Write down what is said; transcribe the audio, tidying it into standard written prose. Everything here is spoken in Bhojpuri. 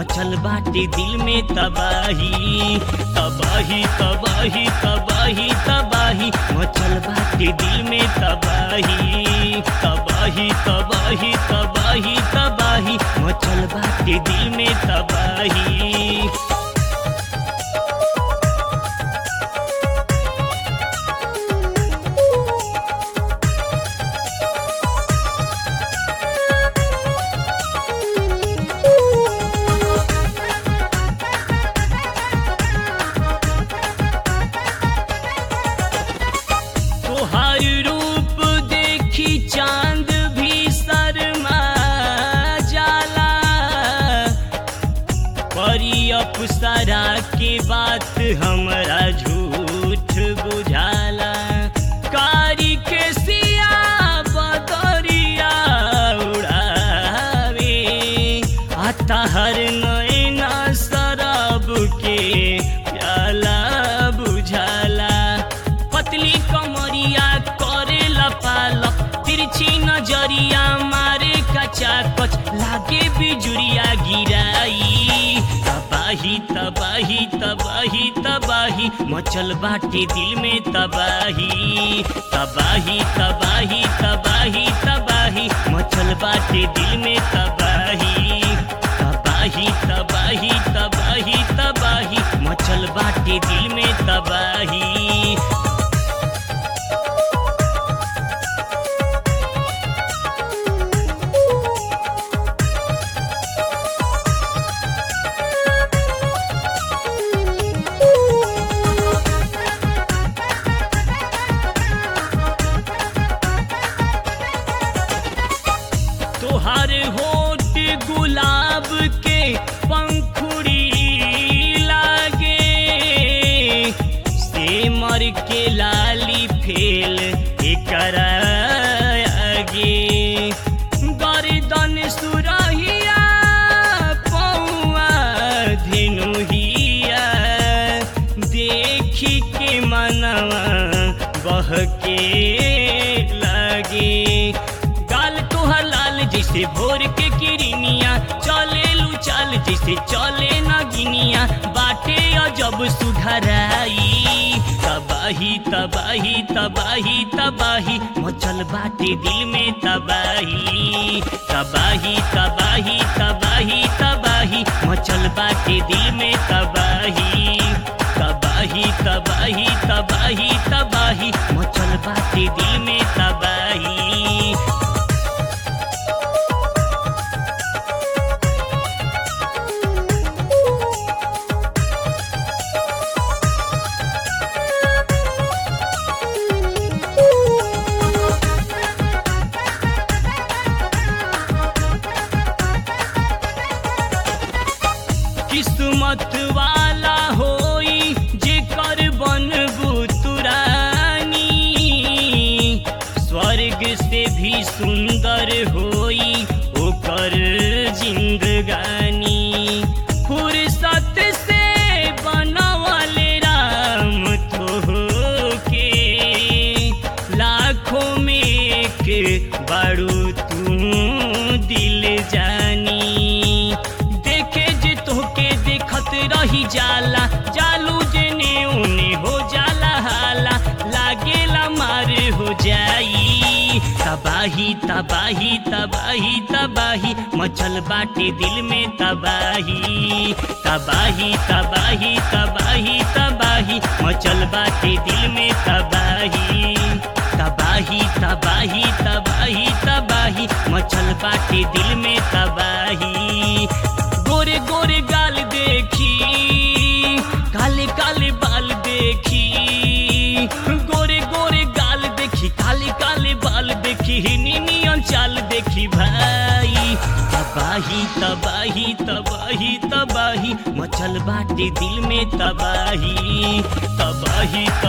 मचल बाटे दिल में तबाही तबाही तबाही तबाही तबाही मचल बाटे दिल में तबाही तबाही तबाही तबाही तबाही मचल बाटे दिल में तबाही। तोहार रूप देखी चांद भी शर्मा जाला, परी अप्सरा के बात हमरा झूठ बुझाला। कारी के सिया बदरिया उड़ावे आता हर नैना शराब के प्याला बुझाला। पतली कमरिया करे लपालप तिरछी नजरिया मारे कचाकच लागे बिजुरिया गिराई। तबाही तबाही तबाही तबाही मचल बाटे दिल में तबाही तबाही तबाही तबाही तबाही मचल बाटे दिल में तबाही तबाही तबाही तबाही तबाही मचल बाटे दिल में तबाही। तोहार होठ गुलाब के पंखुड़ी लागे, सेमर के लाली फेल एकरा आगे। गर्दन सुरहिया पौआ धेनुहिया देखी के मनवा बहके लागे। गाल तोहर लाल जैसे भोर के किरनिया, चले लू चाल जैसे चले नगिनिया, बाटे अजब सुघराई। तबाही तबाही तबाही तबाही मचल बाटे दिल में तबाही तबाही तबाही तबाही तबाही मचल बाटे दिल में तबाही तबाही तबाही तबाही तबाही मचल बाटे दिल में तबाही। किस्मत वाला होई जेकर बनबू तुरानी, स्वर्ग से भी सुंदर होई ओकर जिंदगानी। फुर्सत से बनवले राम तोहके, लाखों में एक बारू तू दिल जानी। रही जाला जालू जेने उने हो जाला हाला, लागेला मार हो जाई। तबाही तबाही तबाही तबाही मचल बाटे दिल में तबाही तबाही तबाही तबाही तबाही मचल बाटे दिल में तबाही तबाही तबाही तबाही तबाही मचल बाटे दिल में तबाही। गोरे गोरे गाल देखी काले काले बाल देखी, गोरे गोरे गाल देखी काले काले बाल देखी, नियन चाल देखी भाई। तबाही तबाही तबाही तबाही मचल बाटे दिल में तबाही तबाही